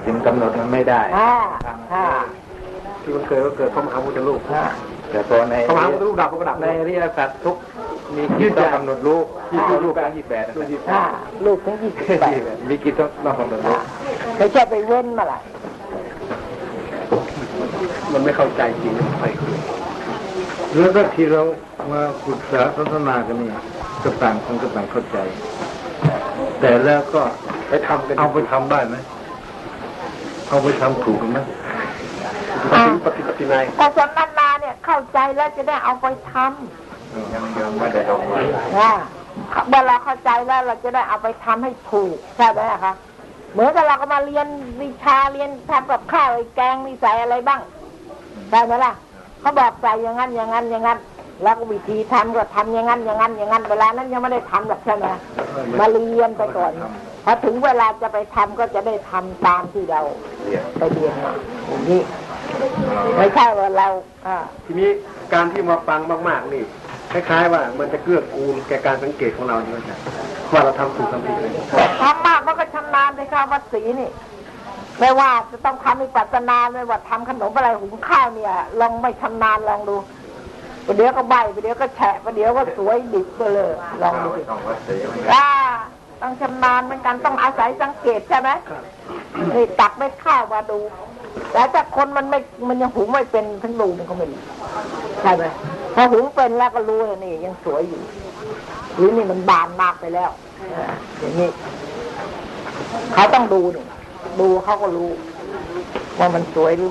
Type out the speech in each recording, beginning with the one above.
จึงกำหนดมันไม่ได้ที่มันเกิดก็เกิดพระมหาพุทธรูปแต่พอในพระมหาพุทธรูปดับก็ดับในอริยสัจทุกมีกิจต้องกำหนดรูปรูปทั้ง28 รูปทั้ง28 มีกิจต้องกำหนดรูปไม่ใช่ไปเว้นมาล่ะมันไม่เข้าใจจริงไปแล้วก็ที่เรามาปรึกษาสนทนากันนี่ก็ต่างคนก็ต่างเข้าใจแต่แล้วก็ไปทำกันเอาไปทำได้ไหมเอาไปทำถูกไหมปฏินัยแต่สนทนาเนี่ยเข้าใจแล้วจะได้เอาไปทำยังไม่ได้เอาไว้เมื่อเราเข้าใจแล้วเราจะได้เอาไปทำให้ถูกใช่ไหมคะเหมือนกับเราก็มาเรียนวิชาเรียนทำกับข้าวไอ้แกงนี่ใส่อะไรบ้างใช่ไหมล่ะเขาบอกใส่อย่างนั้นอย่างนั้นอย่างนั้นแล้วก็วิธีทำก็ทำอย่างนั้นอย่างนั้นอย่างนั้นเวลานั้นยังไม่ได้ทำหรอกใช่ไหมมาเรียนไปก่อนพอถึงเวลาจะไปทำก็จะได้ทำตามที่เราไปเรียนมาอย่างนี้ไม่ใช่ว่าเราทีนี้การที่มาฟังมากๆนี่คล้ายๆว่ามันจะเกื้อกูลแก่การสังเกตของเราด้วยนะว่าเราทำถูกทำผิดทำมากมันก็ชำนาญในข้าววัดศรีนี่ไม่ว่าจะต้องทำวิปัสสนาไม่ว่าทำขนมอะไรหุงข้าวเนี่ยลองไม่ชำนาญลองดูประเดี๋ยวก็ใบประเดี๋ยวก็แฉะประเดี๋ยวก็สวยดิบไปเลยลองดูต้องชำนาญเหมือนกันต้องอาศัยสังเกตใช่ไหมนี่ตักเม็ดข้าวมาดูแต่ถ้าคนมันยังหุงไม่เป็นทั้งดูมันก็ไม่รู้ใช่ไหมพอหุงเป็นแล้วก็รู้เลยนี่ยังสวยอยู่หรือนี่มันบานมากไปแล้วอย่างนี้เขาต้องดูนี่ดูเขาก็รู้ว่ามันสวยหรือ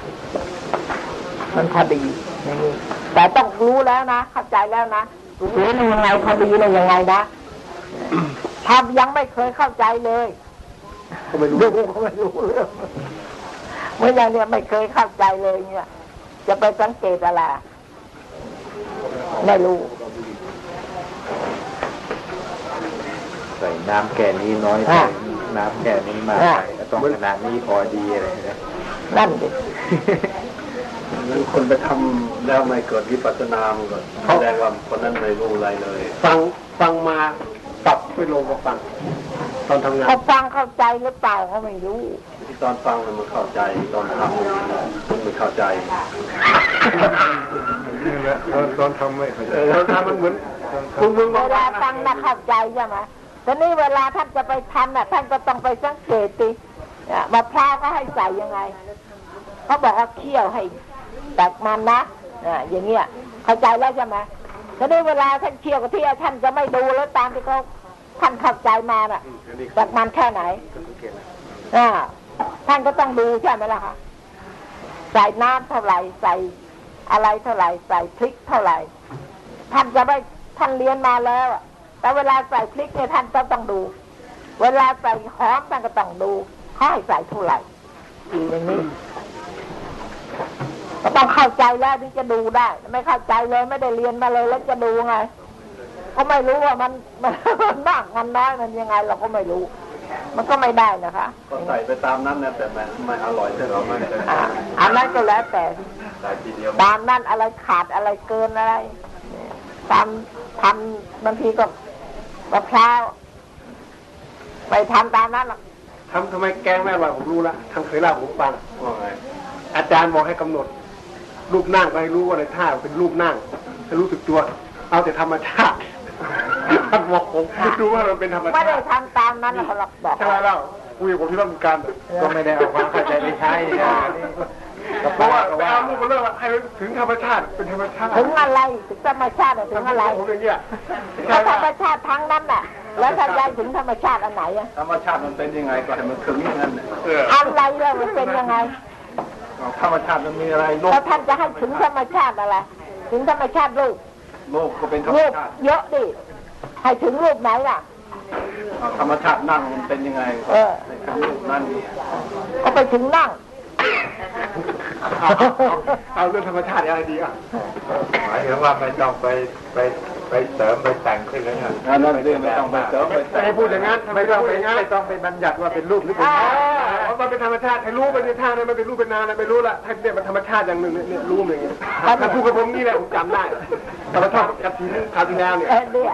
มันพอดีอย่างนี้แต่ต้องรู้แล้วนะเข้าใจแล้วนะรู้ยังไงพอดีเลยยังไงนะถ้ายังไม่เคยเข้าใจเลยก็ไม่รู้เขาไม่รู้เรื่องเมื่ออย่างเนี้ยไม่เคยเข้าใจเลยเนี่ยจะไปสังเกตอะไรไม่รู้ใส่น้ำแก่นี้น้อยไปน้ำแก่นี้มากไปต้องขนาดนี้พอดีอะไรนั่นดินั้นคนไปทำแล้วไม่เกิดวิปัสสนามันก็แสดงว่าคนนั้นไม่รู้อะไรเลยฟังมาปรับไปลงมาฟังตอนทำงานเขาฟังเข้าใจหรือเปล่าเขาไม่รู้ที่ตอนฟังมันเข้าใจตอนทำมันไม่เข้าใจนี่แหละตอนทำไม่เข้าใจตอนทำมันเหมือนเวลาฟังน่ะเข้าใจใช่ไหมแต่นี่เวลาท่านจะไปทำน่ะท่านก็ต้องไปสังเกตดิมะพร้าวก็ให้ใส่ยังไงเขาบอกว่าเคี่ยวให้แตกมันนะอย่างเงี้ยเข้าใจแล้วใช่ไหมแต่นี่เวลาท่านเคี่ยวกับที่ท่านจะไม่ดูแล้วตามที่เขาท่านเข้าใจมาน่ะแตกมันแค่ไหนท่านก็ต้องดูใช่ไหมล่ะคะใส่น้ำเท่าไหร่ใส่อะไรเท่าไหร่ใส่พริกเท่าไหร่ท่านจะไม่ท่านเรียนมาแล้วแต่เวลาใส่พริกเนี่ยท่านต้องดูเวลาใส่หอมท่านก็ต้องดูให้ใส่เท่าไหร่อย่างนี้ก็ต้องเข้าใจแล้วถึงจะดูได้ไม่เข้าใจเลยไม่ได้เรียนมาเลยแล้วจะดูไงก็ไม่รู้ว่ามันมากมันน้อยมันยังไงเราก็ไม่รู้มันก็ไม่ได้นะคะก็ใส่ไปตามนั้นนะแต่ไม่อร่อยใช่หรือไม่อันนั้นก็แล้วแต่ตามนั้นอะไรขาดอะไรเกินอะไรตามทำบางทีก็มะพร้าวไปทำตามนั้นหรอกทำไมแกงไม่อร่อยผมรู้ละทำเคยเล่าผมฟังว่าไงอาจารย์บอกให้กำหนดรูปนั่งไปรู้ว่าในท่าเป็นรูปนั่งให้รู้สึกตัวเอาแต่ธรรมชาติท่านบอกผมดูว่ามันเป็นธรรมชาติไม่ได้ทำตามนั้นเขาบอกใช่ไหมเล่าคุยกับผมที่ต้องการก็ไม่ได้เอาความเข้าใจไปใช้เพราะว่าเอาลูกมาเลิกให้ถึงธรรมชาติเป็นธรรมชาติถึงอะไรถึงธรรมชาติถึงอะไรธรรมชาติทั้งนั้นน่ะแล้วถ้าใจถึงธรรมชาติอันไหนอะธรรมชาติมันเป็นยังไงก็ให้มันถึงอย่างนั้นอะไรเลยมันเป็นยังไงธรรมชาติมันมีอะไรแล้วท่านจะให้ถึงธรรมชาติอะไรถึงธรรมชาติรูปก็เป็นธรรมชาติเยอะดิให้ถึงรูปไหนล่ะธรรมชาตินั่งมันเป็นยังไงรูปนั่นก็ไปถึงนั่งเอาเรื่องธรรมชาติอะไรดีอ่ะหมายถึงว่าไม่ต้องไปเสริมไปแต่งขึ้นแล้วเนี่ยนั่นเรื่องไม่ต้องไปเสริมไม่พูดอย่างนั้นไม่ต้องไปบัญญัติว่าเป็นรูปหรือเป็นนามเพราะมันเป็นธรรมชาติให้รู้ไปในท่านั้นมันเป็นรูปเป็นนามไม่รู้ละถ้าเนี่ยมันธรรมชาติอย่างหนึ่งเนี่ยรู้อย่างเงี้ยถ้าพูดกับผมนี่แหละผมจำได้ธรรมชาติกับทีนี้คาทีแนวเนี่ยเนี่ย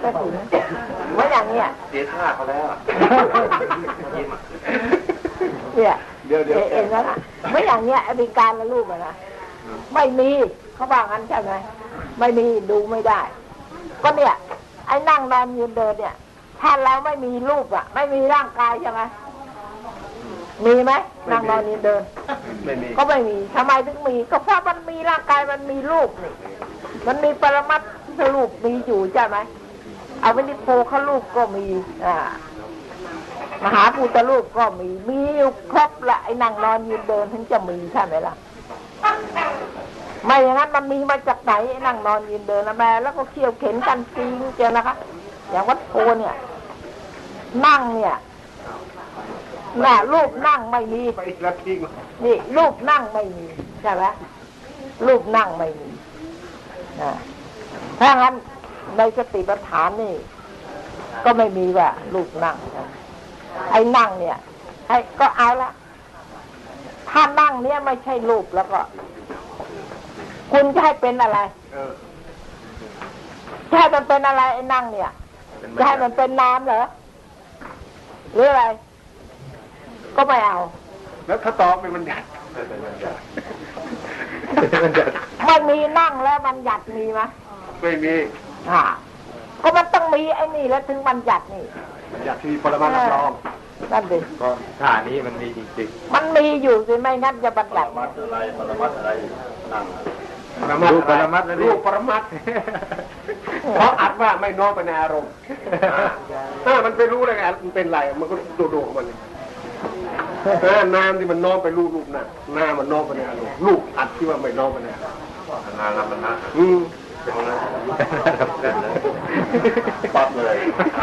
ว่าอย่างเนี้ยเสียท่าเขาแล้วเนี่ยเดี๋ยวเองนั่นไม่อย่างเงี้ยอเมริการละรูปนะไม่มีเขาบอกงั้นใช่ไหมไม่มีดูไม่ได้ก็เนี่ยไอ้นั่งนอนยืนเดินเนี่ยถ้าเราไม่มีรูปไม่มีร่างกายใช่ไหมมีไหมนั่งนอนยืนเดินไม่มีก็ไม่มีทำไมถึงมีก็เพราะมันมีร่างกายมันมีรูปนี่มันมีปรมัตถรูปมีอยู่ใช่ไหมเอาวินิโพครูปก็มีมหาภูตรูปก็มีอยู่ครบละไอ้นั่งนอนยืนเดินถึงจะมีใช่ไหมล่ะไม่อย่างนั้นมันมีมาจากไหนไอ้นั่งนอนยืนเดินนะแม่แล้วก็เขี่ยวเข็นกันจริงเจ้านะคะอย่างวัดโพเนี่ยนั่งเนี่ยน่ะรูปนั่งไม่มีนี่รูปนั่งไม่มีใช่ไหมรูปนั่งไม่มีถ้างั้นในสติปัฏฐานนี่ก็ไม่มีว่ารูปนั่งไอ้นั่งเนี่ยให้ก็เอาละถ้านั่งเนี่ยไม่ใช่รูปแล้วก็คุณจะให้เป็นอะไรจะให้มันเป็นอะไรไอ้นั่งเนี่ยจะให้มันเป็นน้ำเหรอหรืออะไรก็ไม่เอาแล้วถ้าตอบเป็นมันหยัดมันมีนั่งแล้วมันหยัดมีไหมไม่มีก็มันต้องมีไอ้นี่แล้วถึงมันหยัดนี่มันหยัดที่ปรมาณับรองนั่นดิก็ท่านี้มันมีจริงๆมันมีอยู่สิไม่งั้นจะบัญญัติปรมัตอะไรนั่งรูปปรมัตถ์รูปปรมัตถ์เพราะอัดว่าไม่น้อมไปในอารมณ์มันไปรู้ได้ไงมันเป็นไรมันก็ดูของมันน้ำที่มันน้อมไปรูปหน้ามันน้อมไปในอารมณ์รูปอัดที่ว่าไม่น้อมไปในน้ำมันนะปั๊บเลย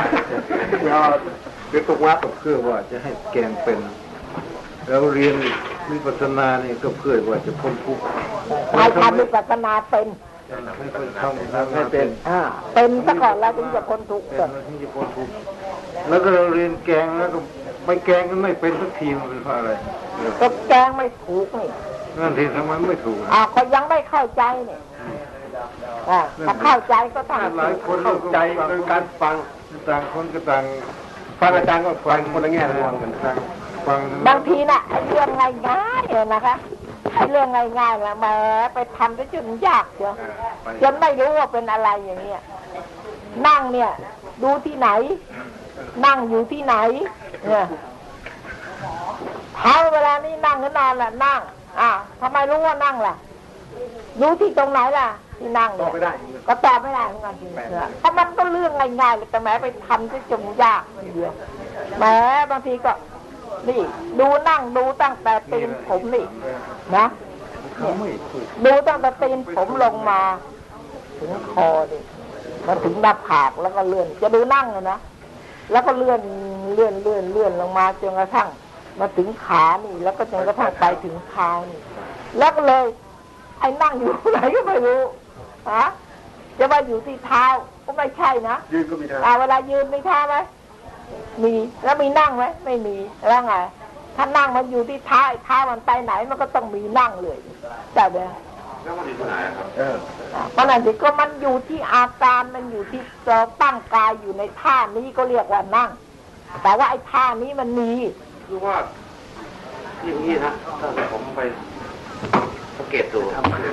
เดี๋ยวตกว่าตกเพื่อว่าจะให้แกงเป็นแล้วเรียนวิปัสสนาเนี่ยก็เพื่อว่าจะพ้นทุกข์ไม่ทำวิปัสสนาเป็นไม่เป็นเป็นซะก่อนแล้วถึงจะพ้นทุกข์ถึงจะพ้นทุกข์แล้วก็เราเรียนแกงแล้วก็ไปแกงกันไม่เป็นสักทีมันเป็นเพราะอะไรก็แกงไม่ถูกนี่นั่นทีทำไมไม่ถูกเขายังไม่เข้าใจเนี่ยถ้าเข้าใจก็ต้องหลายคนเข้าใจโดยการฟังต่างคนก็ต่างฟังอาจารย์ก็ฟังคนละแง่ละมุมกันฟังบางทีน่ะไอ้เรื่องง่ายๆนะคะไอ้เรื่องง่ายๆนะแม้ไปทำได้จนยากเชียวจนไม่รู้ว่าเป็นอะไรอย่างเงี้ยนั่งเนี่ยดูที่ไหนนั่งอยู่ที่ไหนเนี่ยเท้าเวลานี้นั่งหรือนอนล่ะนั่งทำไมรู้ว่านั่งล่ะรู้ที่ตรงไหนล่ะที่นั่งเนี่ยก็ตอบไม่ได้เหมือนกันจริงๆเพราะมันก็เรื่องง่ายๆเลยแต่แม้ไปทำได้จนยากเดียวแม้บางทีก็นี่ดูนั่งดูตั้งแต่ตีนผมนี่นะดูตั้งแต่ตีนผมลงมาถึงคอนี่มาถึงหน้าผากแล้วก็เลื่อนจะดูนั่งนะแล้วก็เลื่อนลงมาจนกระทั่งมาถึงขานี่แล้วก็จนกระทั่งไปถึงเท้านี่แล้วก็เลยไอ้นั่งอยู่ไหนก็ไม่รู้จะมาอยู่ที่เท้าก็ไม่ใช่นะยืนก็มีเท้าเวลายืนมีเท้าไหมมีแล้วมีนั่งไหมไม่มีแล้วไงถ้านั่งมันอยู่ที่เท้ามันไปไหนมันก็ต้องมีนั่งเลยใช่ไหมแล้วมันอยู่ที่ไหนครับเพราะนั่นสิก็มันอยู่ที่อาการมันอยู่ที่เราตั้งกายอยู่ในท่านี้ก็เรียกว่านั่งแต่ว่าไอ้ท่านี้มันมีคือว่าอย่างนี้นะถ้าผมไปสังเกตดู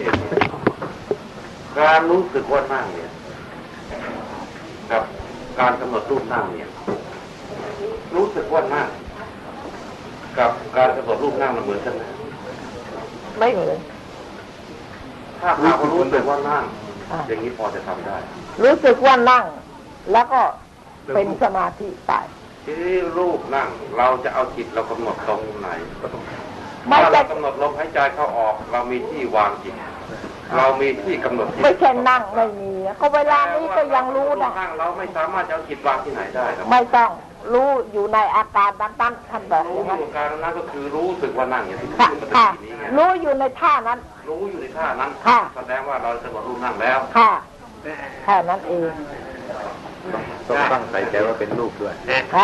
การรู้สึกว่านั่งเนี่ยกับการกำหนดรูปนั่งเนี่ยรู้สึกว่านั่งกับการกำหนดรูปนั่งมันเหมือนกันไหมไม่เหมือนถ้าเรารู้สึกว่านั่งอย่างนี้พอจะทำได้รู้สึกว่านั่งแล้วก็เป็นสมาธิไปที่รูปนั่งเราจะเอาจิตเรากำหนดตรงไหนถ้าเรากำหนดลมหายใจเข้าออกเรามีที่วางจิตเรามีที่กำหนดไม่ใช่นั่งไม่มีก็เวลานี้ก็ยังรู้นะเราไม่สามารถจะเอาจิตวางที่ไหนได้ไม่ต้องรู้อยู่ในอาการนั้นๆท่านบอกรู้อาการนั้นก็คือรู้สึกว่านั่งอย่างที่พูดค่ะรู้อยู่ในท่านั้นรู้อยู่ในท่านั้นแสดงว่าเราจะกำหนดรูปนั่งแล้วค่ะแค่นั้นเองต้องตั้งใจใจว่าเป็นรูปด้วย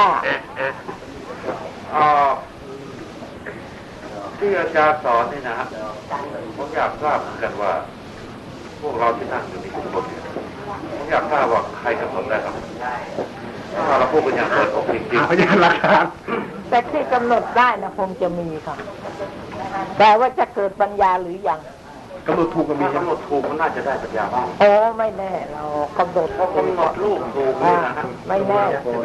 ที่อาจารย์สอนนี่นะครับผมอยากทราบกันว่าพวกเราที่นั่งอยู่ในทุกคนผมอยากทราบว่าใครกำหนดได้ครับถ้าเราพูดกันอย่างเปิดอกจริงๆพยานหลักฐานเแต่ที่กำหนดได้นะคงจะมีค่ะแต่ว่าจะเกิดปัญญาหรือยังกำหนดถูกก็มีกำหนดถูกมันน่าจะได้ปัญญาบ้างโอ้ไม่แน่เรากำหนดลูกถูกเลยนะไม่แน่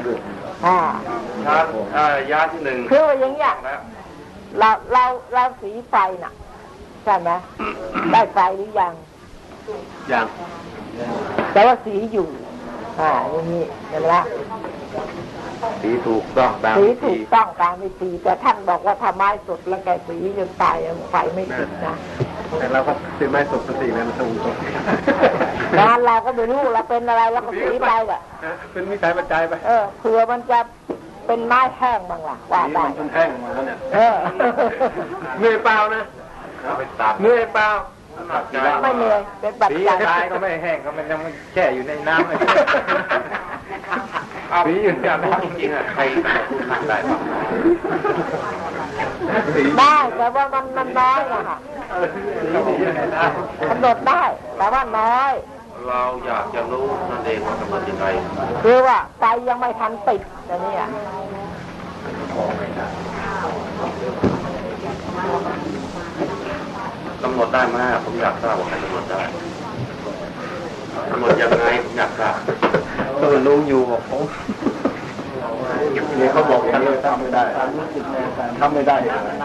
ยาที่หนึ่งคือว่าอย่างเงี้ยเราสีไฟน่ะใช่ไหมได้ไฟหรือยังยังแต่ว่าสีอยู่อย่างนี้เห็นไหมสีถูกต้องตามสีถูกต้องตามวิธีแต่ท่านบอกว่าถ้าไม้สดแล้วแกสีจนตายไฟไม่ติดนะแต่เราก็สีไม้สดสีนั้นถูกงานเราก็ไม่รู้เราเป็นอะไรเราก็สีไปแหละเป็นวิสัยปัจจัยไปเผื่อมันจะเป็นไม้แห้งบ้างล่ะว่าได้มันแห้งแล้วเนี่ยเหนื่อยเปล่านะเหนื่อยเปล่าไม่เหนื่อยเป็นปัจจัยตายก็ไม่แห้งก็มันยังแช่อยู่ในน้ำเลยสีอยู่ในน้ำจริงๆอ่ะใครพูดได้บ้างได้แต่ว่ามันน้อยอะค่ะกำหนดได้แต่ว่าน้อยเราอยากจะรู้นั่นเองว่ากำหนดยังไงคือว่าใจยังไม่ทันติดอย่างนี้กำหนดได้ไหมผมอยากทราบว่าใครกำหนดได้กำหนดยังไงผมอยากทราบก็รู้อยู่บอกผมเนี่ยเขาบอกกันเลยทำไม่ได้ทำไม่ได้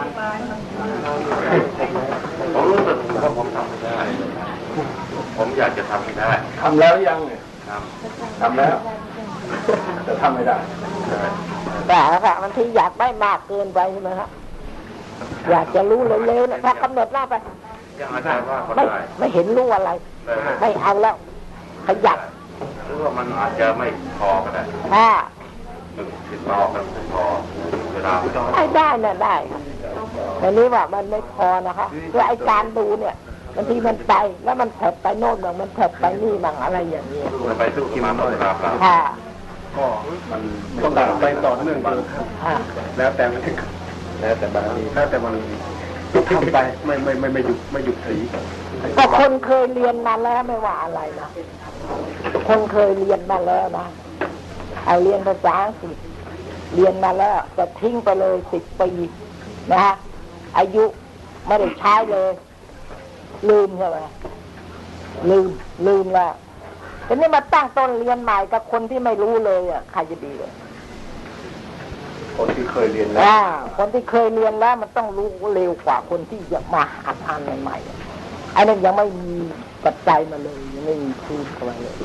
ผมรู้สึกว่าผมทำไม่ได้ผมอยากจะทำให้ได้ทำแล้วยังเนี่ยทำแล้วแต่ทำไม่ได้แต่ค่ะมันที่อยากได้มากเกินไปใช่ไหมครับอยากจะรู้เร็วๆนะถ้ากำหนดหน้าไปไม่เห็นรู้อะไรไม่เอาแล้วขยับหรือว่ามันอาจจะไม่พอก็ได้ติดต่อกันไม่พอเวลาได้น่ะได้แต่นี้ว่ามันไม่พอนะคะคือไอ้การดูเนี่ยบางทีมันไปแล้วมันเถิดไปโน่นบ้างมันเถิดไปนี่บ้างอะไรอย่างนี้ไปสู้กินมันต่อครับก็มันต้องไปต่อเนื่องกันแล้วแต่มันแล้วแต่บางทีแล้วแต่มันทำไปไม่หยุดสีก็คนเคยเรียนมาแล้วไม่ว่าอะไรนะคนเคยเรียนมาแล้วนะเอาเรียนภาษาอังกฤษเรียนมาแล้วจะทิ้งไปเลย10 ปีนะฮะอายุไม่ได้ใช้เลยลืมใช่ไหมลืมแล้วทีนี้มาตั้งต้นเรียนใหม่กับคนที่ไม่รู้เลยอ่ะใครจะดีเลยคนที่เคยเรียนแล้วคนที่เคยเรียนแล้วมันต้องรู้เร็วกว่าคนที่จะมาหัดอ่านใหม่ๆไอ้นั่นยังไม่มีปัจจัยมาเลยยังไม่มีพื้นอะไรเลย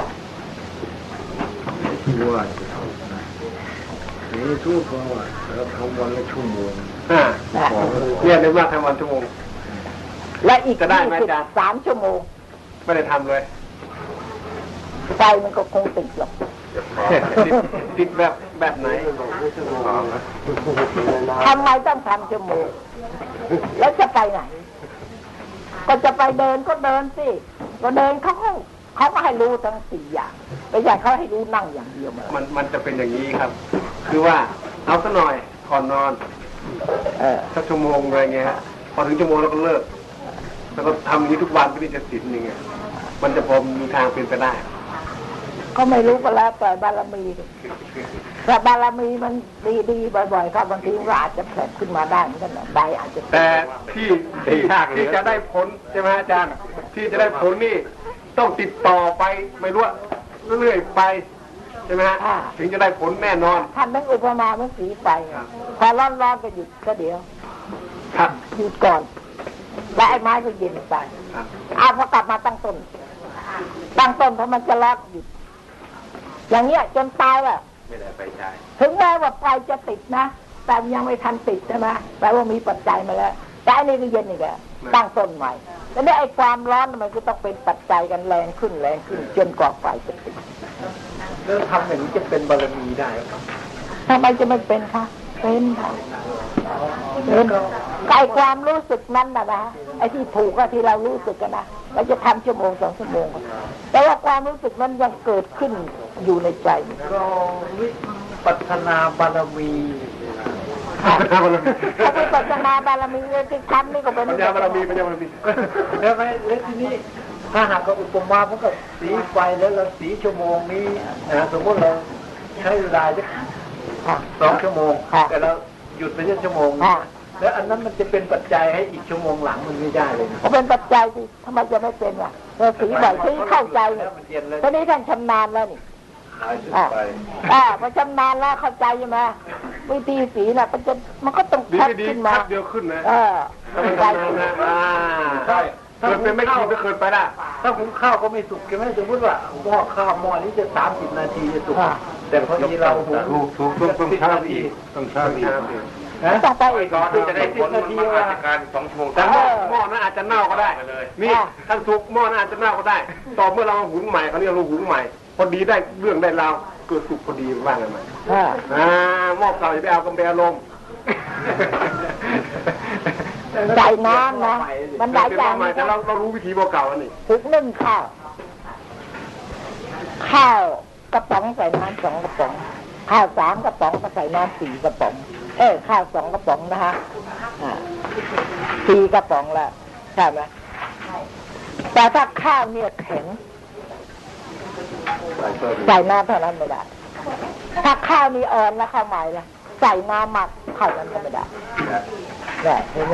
ว่านี่ทุกคนว่าเราทำวันละชั่วโมงเนี่ยนึกว่าทำวันชั่วโมงและอีก3 ชั่วโมงไม่ได้ทำเลยใจมันก็คงติดหรอกติดแบบไหนทำไมต้อง3 ชั่วโมงแล้วจะไปไหนก็จะไปเดินก็เดินสิก็เดินเขาก็ให้รู้ทั้ง4 อย่างไม่ใช่เขาให้รู้นั่งอย่างเดียวมันจะเป็นอย่างนี้ครับ คือว่าเอาสักหน่อยก่อนนอนสักชั่วโมงอะไรเงี้ยพอถึงชั่วโมงแล้วก็เลิกแล้วก็ทำอย่างนี้ทุกวันก็จะติดอย่างเงี้ยมันจะพอมีทางเป็นไปได้ก็ไม่รู้ก็แล้วแต่บารมีถ้าบารมีมันดีบ่อยๆครับบางทีก็อาจจะแผลขึ้นมาได้เหมือนกันได้อาจจะแต่ที่จะได้ผลใช่ไหมอาจารย์ที่จะได้ผลนี่ต้องติดต่อไปไม่รู้เรื่อยๆไปใช่ไหมฮะถึงจะได้ผลแน่นอนท่านต้องอุปมาเมื่อสีไฟพอร้อนๆก็หยุดก็เดี๋ยวหยุดก่อนและไอ้ไม้ก็เย็นไปพอกลับมาตั้งต้นเพราะมันจะล็อกหยุดอย่างเงี้ยจนตายอ่ะไม่ได้ไปใช้ถึงแม้ว่าไฟจะติดนะแต่ยังไม่ทันติดใช่ไหมแปลว่ามีปัจจัยมาแล้วแต่อันนี้ก็เย็นอีกแล้วตั้งต้นใหม่แต่เนี่ยไอ้ความร้อนมันก็ต้องเป็นปัจจัยกันแรงขึ้นจนกว่าไฟจะติดแล้วทำอย่างนี้จะเป็นบารมีได้ครับทำไมจะไม่เป็นคะเป็นค่ะเป็นไอ้ความรู้สึกนั้นนะไอ้ที่ถูกก็ที่เรารู้สึกกันนะเราจะทำชั่วโมง2 ชั่วโมงแต่ว่าความรู้สึกนั้นยังเกิดขึ้นอยู่ในใจก็วิปัสนาบารมีถ้าวิปัสนาบารมีที่ทำนี่ก็เป็นปัญญาบารมีแล้วไหมแล้วทีนี้ถ้าหากอุปมามันก็สีไฟแล้วเราสีชั่วโมงนี้สมมติเราใช้เวลาจะ2 ชั่วโมงแต่เราหยุดไปชั่วโมงแล้วอันนั้นมันจะเป็นปัจจัยให้อีกชั่วโมงหลังมันไม่ได้เลยก็เป็นปัจจัยสิทำไมจะไม่เป็นล่ะเราสีบ่อยที่เข้าใจเนี่ยตอนนี้ท่านชำนาญแล้วนี่พอชำนาญแล้วเข้าใจใช่ไหมวิธีสีน่ะมันก็ต้องชัดขึ้นมาเดียวขึ้นนะเข้าใจใช่เกินไปไม่กินก็เกินไปละถ้าหุงข้าวก็ไม่สุกใช่ไหมสมมติว่าหม้อข้าวหม้อนี้จะ30 นาทีจะสุกแต่พอดีเราถูกต้องช้าอีกต้องช้าอีกต้องไปอีกก่อนที่จะได้ผลนาทีว่าการ2 ชั่วโมงแต่หม้อนั้นอาจจะเน่าก็ได้นี่ท่านสุกหม้อนั้นอาจจะเน่าก็ได้ต่อเมื่อเราหุงใหม่เขาเรียกเราหุงใหม่พอดีได้เรื่องได้ราวเกิดสุกพอดีว่าไงไหมหม้อเก่าจะไปเอากำแพงลมใส่น้ำนะมันได้อย่างแต่เรารู้วิธีหม้อเก่าอันนี้ทุกนึ่งข้าวกระป๋องใส่น้ำ2 กระป๋องข้าว3 กระป๋องก็ใส่น้ำ4 กระป๋องข้าว2 กระป๋องนะคะ4 กระป๋องละใช่ไหมแต่ถ้าข้าวเนี่ยแข็งใส่น้ำเท่านั้นไม่ได้ถ้าข้าวมีอ่อนแล้วข้าวใหม่ละใส่น้ำหมักเข้ากันก็ไม่ได้เห็นไหม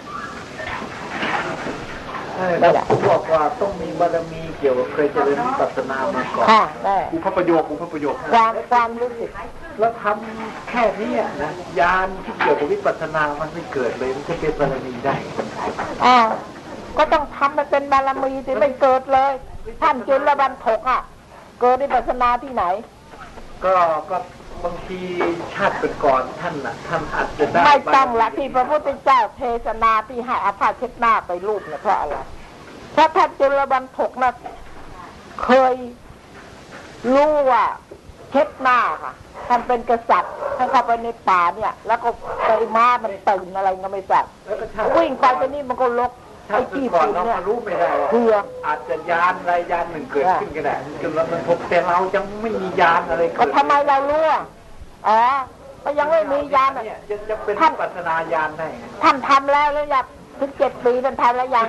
บอกว่าต้องมีบารมีเกี่ยวกับเคยเจริญวิปัสสนามาก่อนอุปประโยคความรู้สึกแล้วทำแค่นี้นะญาณที่เกี่ยวกับวิปัสสนามันไม่เกิดเลยมันจะเป็นบารมีได้ก็ต้องทำมันเป็นบารมีที่ไม่เกิดเลยท่านจุลบรรทกเกิดวิปัสสนาที่ไหนก็บางทีชาติเป็นก่อนท่านอาจจะได้ไม่ต้องละที่พระพุทธเจ้าเทศนาที่ให้อาภาเช็ดหน้าไปรูปเนี่ยเพราะอะไรเพราะท่านจุลบรรทกนะเคยรู้ว่าเช็ดหน้าค่ะท่านเป็นกษัตริย์ท่านเข้าไปในป่าเนี่ยแล้วก็ไปม้ามันตื่นอะไรก็ไม่ทราบวิ่งไปนี่มันก็ลกไอ้ที่ก่อนเรารู้ไม่ได้เพื่ออาจจะยานอะไรยานหนึ่งเกิดขึ้นก็ได้จนมันพบแต่เรายังไม่มียานอะไรก็ทำไมเรารู้ก็ยังไม่มียานจะเป็นปัสนาญาณได้ท่านทำแล้วอยากถึง7 ปีท่านทำแล้วยัง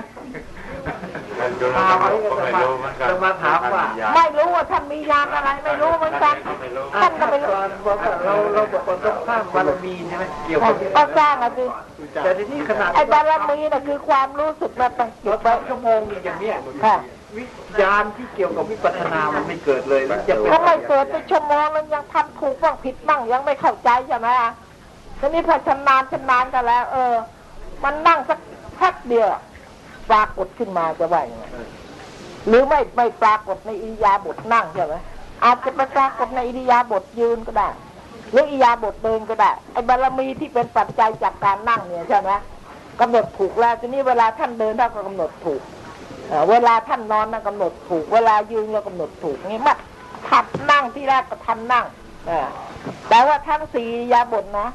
จะมาถามว่าไม่รู้ว่าท่านมียานอะไรไม่รู้เหมือนกันท่านก็ไม่รู้เราบอกว่าต้องสร้างบารมีใช่ไหมเกี่ยวกับก็สร้างสิแต่ทีนี้ขนาดไอ้บารมีน่ะคือความรู้สึกมาตั้งจุดไปชั่วโมงอย่างเนี้ยวิญาณที่เกี่ยวกับวิปัสสนามันไม่เกิดเลยก็ไม่เกิดไปชั่วโมงมันยังทำถูกบ้างผิดบ้างยังไม่เข้าใจใช่ไหมทีนี้พอชำนาญกันแล้วมันนั่งสักพักเดียวปรากฏขึ้นมาจะว่าอย่างไงหรือไม่ปรากฏในอิริยาบถนั่งใช่ไหมอาจจะปรากฏในอิริยาบถยืนก็ได้หรืออิริยาบถเดินก็ได้ไอ้บารมีที่เป็นปัจจัยจากการนั่งเนี่ยใช่ไหมกำหนดถูกแล้วทีนี้เวลาท่านเดินท่านก็กำหนดถูกเวลาท่านนอนท่านกำหนดถูกเวลายืนเรากำหนดถูกนี่มันทับนั่งที่แรกก็ทันนั่งแต่ว่าทั้ง4 อิริยาบถนะ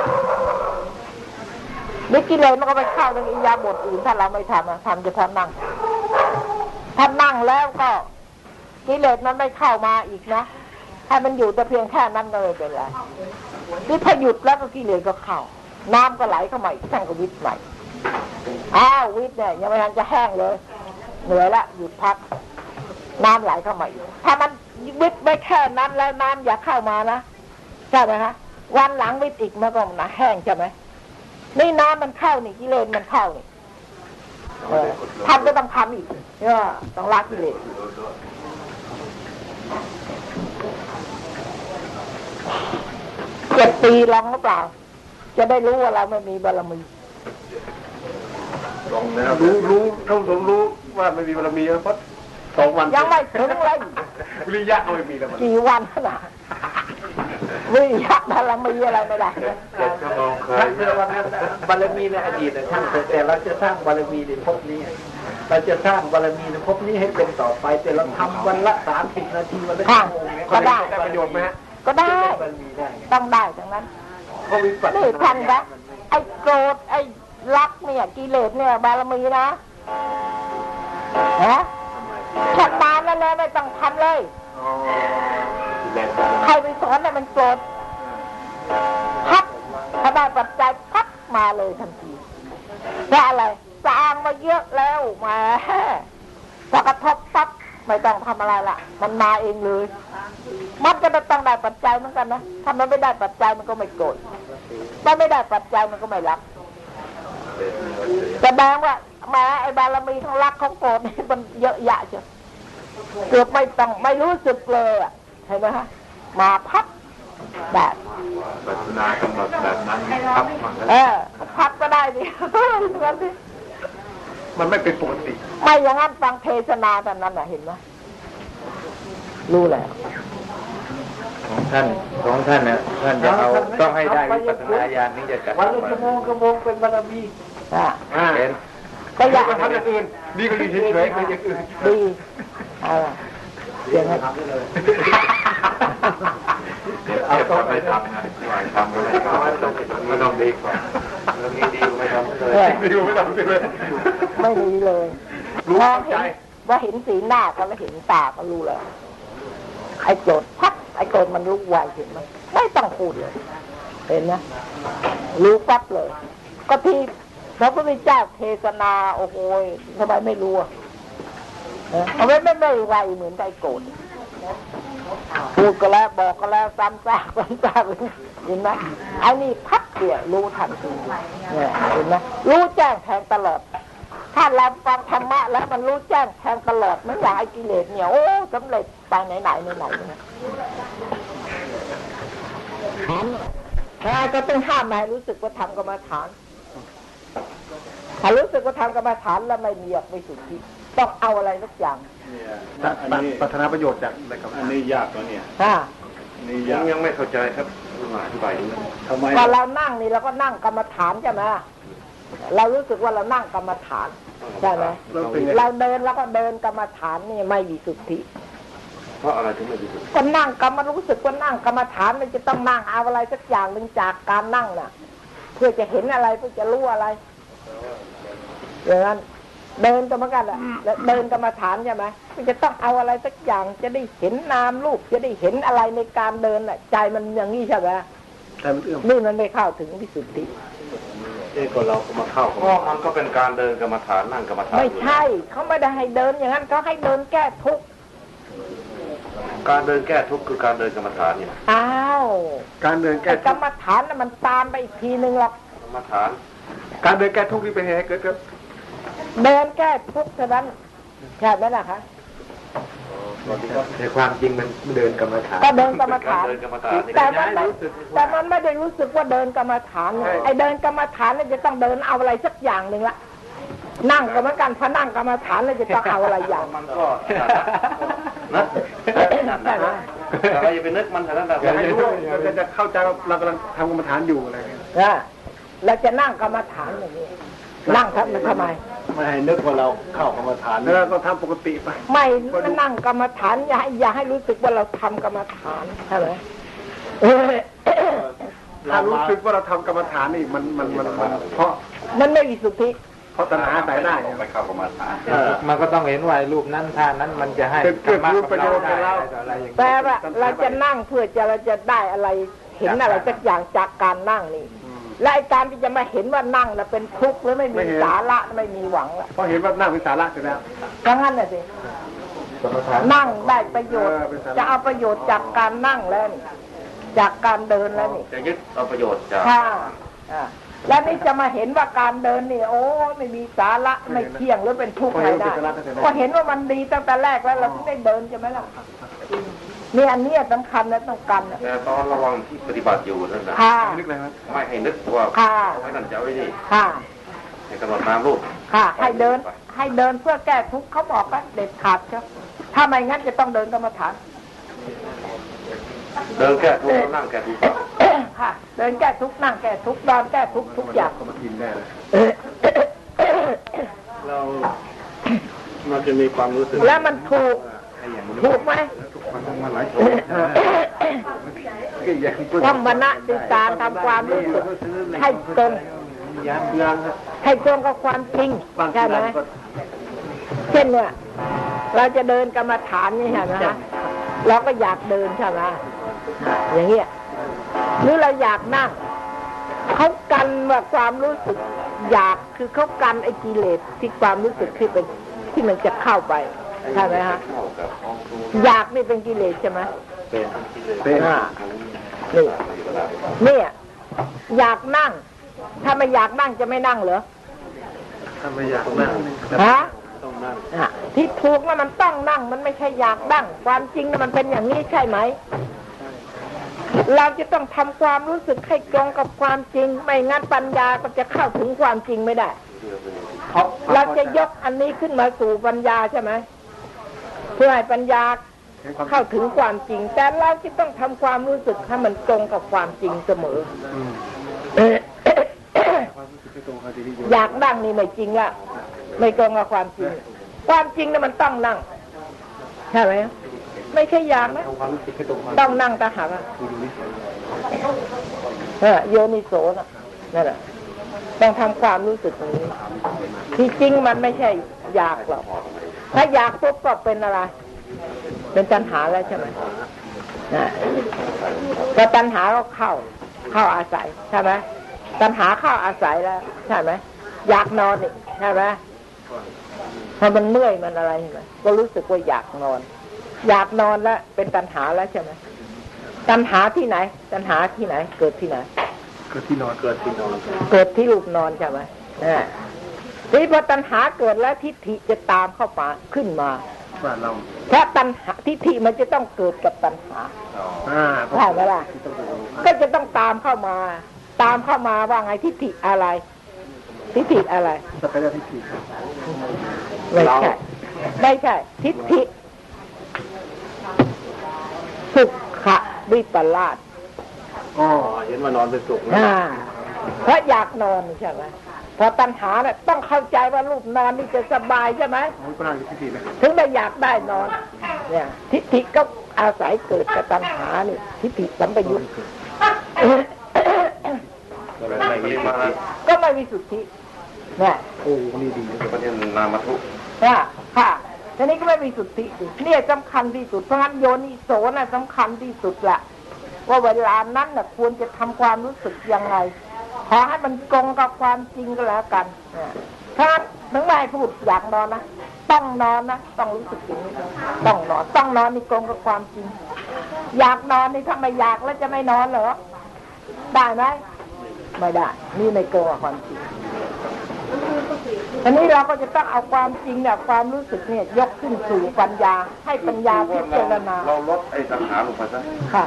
นึกกิเลสมันก็ไปเข้าในอิริยาบถอื่นถ้าเราไม่ทำจะทำนั่งถ้านั่งแล้วก็กิเลสมันไม่เข้ามาอีกนะถ้ามันอยู่แต่เพียงแค่นั้นเลยเป็นไรที่พอหยุดแล้วก็กิเลสก็เข้าน้ำก็ไหลเข้ามาอีกท่านก็วิทย์ใหม่วิทย์เนี่ยยังไม่ทันจะแห้งเลยเหนื่อยละหยุดพักน้ำไหลเข้ามาอีกถ้ามันวิทย์ไม่แค่นั้นแล้วน้ำอย่าเข้ามานะใช่ไหมฮะวันหลังวิทย์อีกมันก็แห้งใช่ไหมนี่น้ำมันเข้านี่กิเลสมันเข้านี่ทำก็ต้องทำอีกต้องละกิเลส7 ปีลองหรือเปล่าจะได้รู้ว่าเราไม่มีบารมีลองแล้วรู้ท่านผมรู้ว่าไม่มีบารมีเพราะ2 วันยังไม่ถึงเลยวิริยะก็ไม่มีแล้วกี่วันน่ะวิริยะบารมีอะไรไม่ได้ 7 ชั่วโมงท่านเชื่อว่าบารมีในอดีตท่านแต่เราจะสร้างบารมีในภพนี้เราจะสร้างบารมีในภพนี้ให้เป็นต่อไปแต่เราทำวันละ30 นาทีวันละชั่วโมงก็ได้ประโยชน์ไหมฮะก็ได้ต้องได้ทั้งนั้นนี่ท่านนะไอ้โกรธไอ้รักเนี่ยกิเลสเนี่ยบารมีนะชะตานั่นเลยไม่ต้องทำเลยใครไปสอนเนี่ยมันโกรธพับถ้าได้ปัจจัยพับมาเลยทันทีเพราะอะไรสร้างมาเยอะแล้วมาพอกระทบปั๊บไม่ต้องทำอะไรละมันมาเองเลยมันก็ต้องได้ปัจจัยเหมือนกันนะถ้ามันไม่ได้ปัจจัยมันก็ไม่โกรธถ้าไม่ได้ปัจจัยมันก็ไม่รักแสดงว่าแม้ไอ้บารมีของรักของโกรธนี่มันเยอะแยะเชียวเกือบไม่รู้สึกเลยอ่ะเห็นไหมฮะมาพับแบบปัจนากำหนดแบบนั้นพับมันพับก็ได้ดิมันไม่เป็นปกติไม่อย่างนั้นฟังเทศนาตอนนั้นน่ะเห็นไหมรู้แล้วของท่านเนี่ยท่านจะเอาต้องให้ได้วิปัสสนาญาณนี้จะจัดวันละชั่วโมงเป็นบารมีเห็นก็อยากทำอย่างอื่นดีก็ดีเฉยๆอย่างอื่นดีอย่างนั้นเอาต้องไปทำไงทำไม่ต้องดีกว่าเรื่องนี้ดีไม่ทำเลยดีไม่ทำเลยไม่ดีเลยรู้ใจว่าเห็นสีหน้าก็แล้วเห็นตาก็รู้เลยไอ้โจทย์พักไอ้โจทย์มันรู้ไวเห็นไหมไม่ต้องพูดเลยเห็นไหมรู้ปั๊บเลยก็ที่พระพุทธเจ้าเทศนาโอ้โหทำไมไม่รู้อ่ะเอาไว้ไม่ไวเหมือนไอ้โกรธพูดก็แล้วบอกก็แล้วซ้ำซากเห็นไหมไอ้นี่พักเดียวรู้ทันทีเนี่ยเห็นไหมรู้แจ้งแทงตลอดถ้าเราฟังธรรมะแล้วมันรู้แจ้งแทงตลอดมันอย่างไอ้กิเลสเนี่ยโอ้สำเร็จไปไหนนะก็ต้องห้ามไม่ให้รู้สึกว่าทำกรรมฐานถ้ารู้สึกว่าทำกรรมฐานแล้วไม่มีไม่สุดที่ต้องเอาอะไรสักอย่างปัฒนาประโยชน์จากอะไรครับอันนี้ยากแล้วเนี่ยนี่ยังไม่เข้าใจครับอธิบายดูทำไมพอเรานั่งนี่เราก็นั่งกรรมฐานใช่ไหมเรารู้สึกว่าเรานั่งกรรมฐานใช่ไหมเราเดินแล้วก็เดินกรรมฐานนี่ไม่มีสุทธิเพราะอะไรถึงไม่มีสุทธิก็นั่งกรรมรู้สึกว่านั่งกรรมฐานมันจะต้องนั่งเอาอะไรสักอย่างหนึ่งจากการนั่งน่ะเพื่อจะเห็นอะไรเพื่อจะรู้อะไรอย่างนั้นเดินก็เหมือนกันแหละเดินกรรมฐานใช่ไหมมันจะต้องเอาอะไรสักอย่างจะได้เห็นนามรูปจะได้เห็นอะไรในการเดินน่ะใจมันอย่างนี้ใช่ไหมนี่มันไม่เข้าถึงวิสุทธิก็เรามาเข้ามันก็เป็นการเดินกรรมฐานนั่งกรรมฐานไม่ใช่เขาไม่ได้ให้เดินอย่างนั้นเขาให้เดินแก้ทุกข์การเดินแก้ทุกข์คือการเดินกรรมฐานนี่อ้าวการเดินแก้กรรมฐานน่ะมันตามไปอีกทีนึงหรอกกรรมฐานการเดินแก้ทุกข์นี่เป็นเหตุให้เกิดเดินแก้ทุกข์เท่านั้นใช่ไหมล่ะคะในความจริงมันเดินกรรมฐานก็เดินกรรมฐานแต่มันไม่ได้รู้สึกว่าเดินกรรมฐานไอ้เดินกรรมฐานนี่จะต้องเดินเอาอะไรสักอย่างหนึ่งละนั่งก็เหมือนกันพอนั่งกรรมฐานแล้วจะต้องเอาอะไรอย่างมันก็นะเราอย่าไปนึกมันแต่นั้นแต่ให้รู้เราจะเข้าใจเรากำลังทำกรรมฐานอยู่อะไรเราจะนั่งกรรมฐานอย่างนี้นั่งทำไมไม่ให้นึกว่าเราเข้ากรรมฐานแล้วก็ทำปกติไปไม่นั่งกรรมฐานอย่าให้รู้สึกว่าเราทำกรรมฐานใช่ไหมถ้ารู้สึกว่าเราทำกรรมฐานนี่มันเพราะมันไม่มีสุทธิเพราะตัณหาใส่ได้ไม่เข้ากรรมฐานมันก็ต้องเห็นว่ารูปนั้นท่านั้นมันจะให้เกิดประโยชน์กับเราแต่ว่าเราจะนั่งเพื่อเราจะได้อะไรเห็นอะไรสักอย่างจากการนั่งนี่และไอ้การที่จะมาเห็นว่านั่งน่ะเป็นทุกข์หรือไม่มีสาระไม่มีหวังละเพราะเห็นว่านั่งเป็นสาระเสร็จแล้วก็งั้นน่ะสินั่งได้ประโยชน์จะเอาประโยชน์จากการนั่งแล้วจากการเดินแล้วนี่จะยึดเอาประโยชน์จากแล้วนี่จะมาเห็นว่าการเดินนี่โอ้ไม่มีสาระไม่เที่ยงหรือเป็นทุกข์อะไรได้ก็เห็นว่ามันดีตั้งแต่แรกแล้วเราถึงได้เดินใช่ไหมล่ะนี่อันนี้สำคัญนะต้องกันแต่ตอนระวังที่ปฏิบัติอยู่นั่นนะไม่นึกอะไรนะไม่ให้นึกว่าไม่นั่นจะไว้นี่ให้กำหนดตามรูปให้เดินเพื่อแก้ทุกข์เขาบอกว่าเด็ดขาดครับถ้าไม่งั้นจะต้องเดินกรรมฐานเดินแก้ทุกข์นั่งแก้ทุกข์ค่ะเดินแก้ทุกข์นั่งแก้ทุกข์นอนแก้ทุกข์ทุกอย่างก็มากินได้เราจะมีความรู้สึกแล้วมันถูกไหมทำมณสิการทำความรู้สึกให้ตรงกับความจริงใช่ไหมเช่นเนี่ยเราจะเดินกรรมฐานนี่ใช่ไหมเราก็อยากเดินใช่ไหมอย่างเงี้ยหรือเราอยากนั่งเขากันว่าความรู้สึกอยากคือเขากันไอ้กิเลสที่ความรู้สึกที่เป็นที่มันจะเข้าไปใช่ไหมฮะอยากนี่เป็นกิเลสใช่ไหมเป็นนี่อยากนั่งถ้าไม่อยากนั่งจะไม่นั่งเหรอถ้าไม่อยากนั่งฮะต้องนั่งที่ถูกนะมันต้องนั่งมันไม่ใช่อยากนั่งความจริงนะมันเป็นอย่างนี้ใช่ไหมเราจะต้องทำความรู้สึกให้ตรงกับความจริงไม่งั้นปัญญาก็จะเข้าถึงความจริงไม่ได้เราจะยกอันนี้ขึ้นมาสู่ปัญญาใช่ไหมเพื่อให้ปัญญาเข้าถึงความจริงแต่เราจะต้องทำความรู้สึกให้มันตรงกับความจริงเสมออยากนั่งนี่ไม่จริงอะไม่ตรงกับความจริงความจริงนะมันต้องนั่งใช่ไหมไม่ใช่อยากนะต้องนั่งตาหักโยนิโสนะนั่นแหละต้องทำความรู้สึกตรงนี้ที่จริงมันไม่ใช่อยากหรอกถ้าอยากปุ๊บก็เป็นอะไรเป็นตัณหาแล้วใช่ไหมก็ตัณหาก็เข้าอาศัยใช่ไหมตัณหาเข้าอาศัยแล้วใช่ไหมอยากนอนอีกใช่ไหมถ้ามันเมื่อยมันอะไรใช่ไหมก็รู้สึกว่าอยากนอนแล้วเป็นตัณหาแล้วใช่ไหมตัณหาที่ไหนตัณหาที่ไหนเกิดที่ไหนเกิดที่นอนเกิดที่นอนเกิดที่รูปนอนใช่ไหมนี่พอตัณหาเกิดแล้วทิฏฐิจะตามเข้ามาขึ้นมาว่าเราถ้าตัณหาทิฏฐิมันจะต้องเกิดกับตัณหาใช่ไหมล่ะก็จะต้องตามเข้ามาว่าไงทิฏฐิอะไรทิฏฐิอะไรสักกายทิฏฐิไม่ใช่ทิฏฐิสุขวิปลาสเห็นว่านอนเป็นสุขนะเพราะอยากนอนใช่ไหมพอตัณหาเนี่ยต้องเข้าใจว่ารูปนอนนี่จะสบายใช่ไหมถึงได้อยากได้นอนเนี่ยทิฏฐิก็อาศัยเกิดกับตัณหานี่ทิฏฐิสัมปยุตก็ไม่มีสุทธิเนี่ยโอ้นี่ดีประเด็นนามทุกข์ค่ะทีนี้ก็ไม่มีสุทธิเนี่ยสำคัญที่สุดเพราะงั้นโยนิโสน่ะสำคัญที่สุดแหละว่าเวลานั้นน่ะควรจะทำความรู้สึกยังไงขอให้มันตรงกับความจริงก็แล้วกันถ้าถึงไม่พูดอยากนอนนะต้องนอนนะต้องรู้สึกอย่างนี้ต้องนอนนี่ตรงกับความจริงอยากนอนนี่ถ้าไม่อยากแล้วจะไม่นอนเหรอได้ไหมไม่ได้นี่ไม่ตรงกับความจริงทีนี้เราก็จะต้องเอาความจริงเนี่ยความรู้สึกเนี่ยยกขึ้นสู่ปัญญาให้ปัญญาพิจารณาเราลดไอ้ตัณหาลงไปซะค่ะ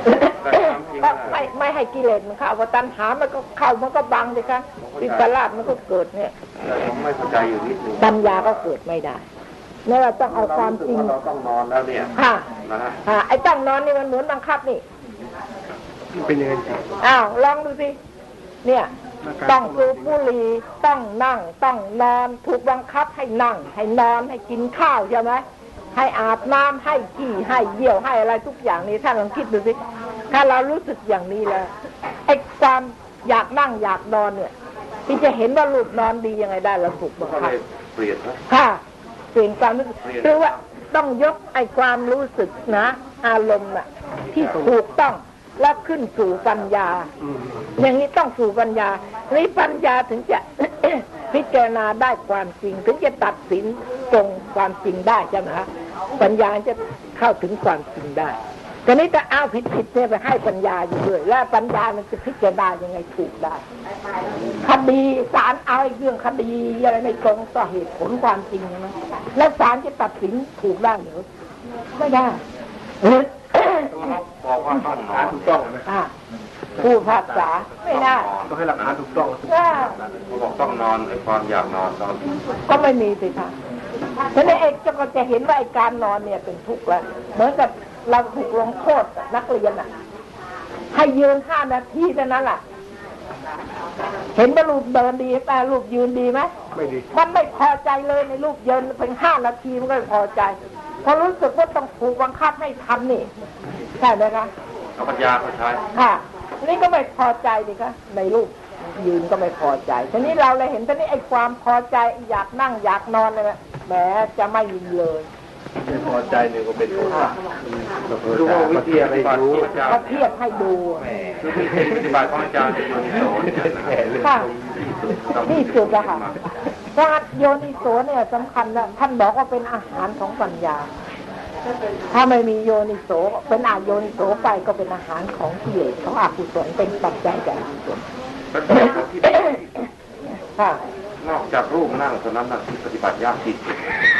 ไม่ให้กิเลสมันเข้าพอตัณหามันก็เข้ามันก็บังเลยค่ะวิปลาสมันก็เกิดเนี่ยผมไม่เข้าใจอยู่นิดนึงปัญญาก็เกิดไม่ได้เนี่ยเราต้องเอาความจริงเราต้องนอนแล้วเนี่ยค่ะไอ้ต้องนอนนี่มันเหมือนบังคับนี่เป็นยังไงลองดูสิเนี่ยต้องสูบบุหรี่ต้องนั่งต้องนอนถูกบังคับให้นั่งให้นอนให้กินข้าวใช่ไหมให้อาบน้ำให้ขี้ให้เยี่ยวให้อะไรทุกอย่างนี้ท่านลองคิดดูสิถ้าเรารู้สึกอย่างนี้แล้วไอ้ความอยากนั่งอยากนอนเนี่ยที่จะเห็นว่ารูปนอนดียังไงได้เราถูกบังคับเปลี่ยนค่ะเปลี่ยนความรู้สึกคือว่าต้องยกไอ้ความรู้สึกนะอารมณ์น่ะที่ถูกต้องแล้วขึ้นสู่ปัญญาอย่างนี้ต้องสู่ปัญญานี่ปัญญาถึงจะ พิจารณาได้ความจริงถึงจะตัดสินตรงความจริงได้ใช่ไหมคะปัญญาจะเข้าถึงความจริงได้แต่นี้จะเอาผิดเนี่ยไปให้ปัญญาอยู่ด้วยแล้วปัญญามันจะพิจารณายังไงถูกได้คดีศาลเอาเรื่องคดีอะไรไม่ตรงต่อเหตุผลความจริงนะแล้วศาลจะตัดสินถูกได้หรือไม่ได้บอกว่าต้องนอนถูกต้องนะผู้ภาษาไม่ได้ต้องให้หลักฐานถูกต้องบอกต้องนอนไอ้ความอยากนอนตอนก็ไม่มีสิค่ะฉะนั้นเอกจะเห็นว่าไอ้การนอนเนี่ยเป็นทุกข์แล้วเหมือนกับเราถูกลงโทษนักเรียนอ่ะให้ยืน5 นาทีเท่านั้นแหละเห็นว่ารูปเดินดีแต่รูปยืนดีไหมไม่ดีมันไม่พอใจเลยในรูปยืนเป็น5 นาทีมันก็ไม่พอใจพอรู้สึกว่าต้องถูกบังคับให้ทำนี่ใช่ไหมคะเอาปัญญาเขาใช้ค่ะนี่ก็ไม่พอใจดิคะในรูปยืนก็ไม่พอใจทีนี้เราเลยเห็นทีนี้ไอ้ความพอใจอยากนั่งอยากนอนเลยแหมจะไม่ยินเลยไม่พอใจเนี่ยก็เป็นโทษรู้ว่าวิธีอะไรรู้ก็เทียบให้ดูปฏิบัติของอาจารย์โยนิโสค่ะนี่สุดอะค่ะศาสตร์โยนิโสเนี่ยสำคัญนะท่านบอกว่าเป็นอาหารของปัญญาถ้าไม่มีโยนิโสเป็นอโยนิโสไปก็เป็นอาหารของกิเลสของอกุศลเป็นปัจจัยแก่อกุศลค่ะนอกจากรูปนั่งเท่านั้นที่ปฏิบัติยากที่สุด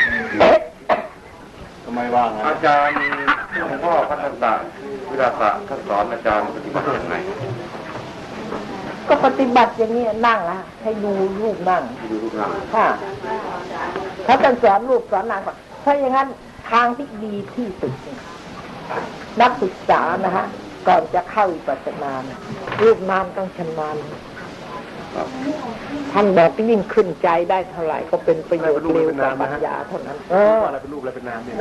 ทำไมว่าไงอาจารย์หลวงพ่อพัฒนาวิราศะท่านสอนอาจารย์ปฏิบัติยังไงก็ปฏิบัติอย่างนี้นั่งอ่ะให้ดูรูปนั่งดูรูปนั่งค่ะถ้าจะสอนรูปสอนนางถ้าอย่างนั้นทางที่ดีที่สุดนักศึกษานะฮะก่อนจะเข้าวิปัสสนารูปนามต้องชำนาญท่านแบบยิ่งขึ้นใจได้เท่าไหร่ก็เป็นประโยชน์เร็วกว่าปัญญาเท่านั้นอะไรเป็นรูปอะไรเป็นนามเนี่ย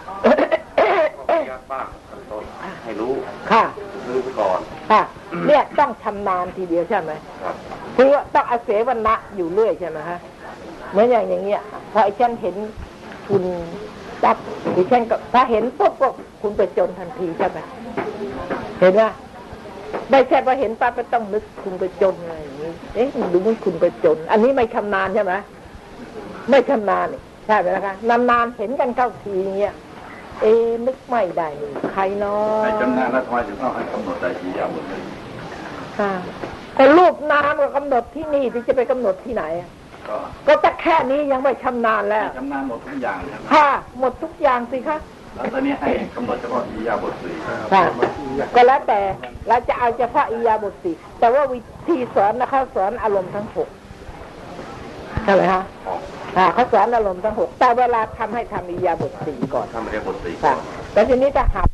บ้างให้รู้ค่ะรู้ไปก่อนค่ะเนี่ยต้องชำนาญทีเดียวใช่ไหมคือว่าต้องอาศัยวรรณะอยู่เรื่อยใช่ไหมฮะเหมือนอย่างเงี้ยพอไอ้ฉันเห็นคุณจับดิฉันก็ถ้าเห็นปุ๊บก็คุณไปจนทันทีใช่ไหมเห็นไหมไม่ใช่ว่าเห็นปั๊บก็ต้องนึกคุณไปจนอะไรอย่างนี้ดูมันคุณไปจนอันนี้ไม่ชำนาญใช่ไหมไม่ชำนาญใช่ไหมนะคะนานๆเห็นกันเข้าทีอย่างเงี้ยนึกไม่ได้นี่ใครเนาะไอ้จำนานแล้วทำไมถึงต้องให้กำหนดใจชี้ยาวหมดเลยแต่รูปนามก็กำหนดที่นี่ที่จะไปกำหนดที่ไหนก็แต่แค่นี้ยังไม่ชำนาญแล้วชำนาญหมดทุกอย่างใช่ไหมค่ะหมดทุกอย่างสิคะแล้วตอนนี้ให้กำหนดเฉพาะอิริยาบถสี่ค่ะก็แล้วแต่เราจะเอาเฉพาะอิริยาบถสี่แต่ว่าวิธีสอนนะคะสอนอารมณ์ทั้งหกใช่ไหมคะเขาสอนอารมณ์ทั้งหกแต่เวลาทำให้ทำอิริยาบถสี่ก่อนทำอิริยาบถสี่ค่ะแต่ทีนี้ถ้าหาก